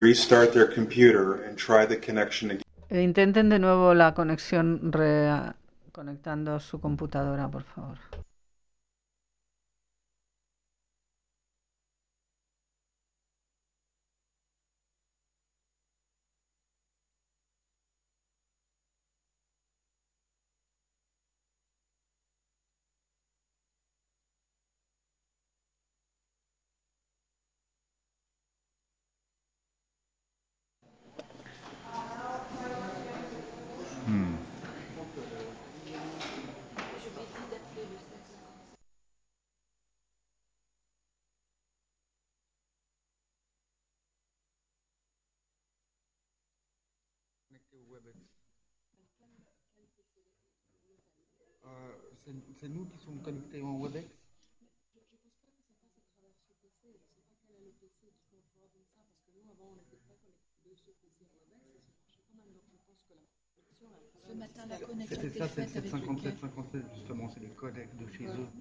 restart their computer and try the connection again. Intenten de nuevo la conexión conectando su computadora, por favor. Connecté au WebEx. C'est nous qui sommes connectés en WebEx. Ce matin, la connexion C'était était ça, c'est le faite avec 757 justement, c'est les codecs de chez eux.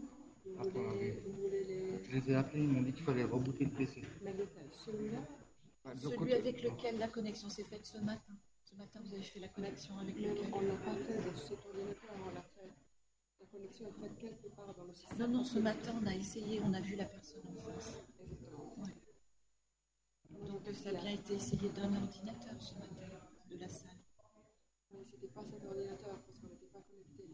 Je les ai appelés, ils m'ont dit qu'il fallait rebooter le PC. Mais lequel? Celui-là? Bah, Celui avec lequel la connexion s'est faite ce matin. Ce matin, vous avez fait la connexion avec lequel? On l'a pas fait de cet ordinateur, on l'a fait. La connexion est faite quelque part dans le système. Non, non, ce matin, on a essayé, on a vu la personne en face. Exactement. Ouais. Donc, ça a bien été essayé d'un ordinateur ce matin, de la salle. Mais c'était pas cet ordinateur, parce qu'on n'était pas connecté.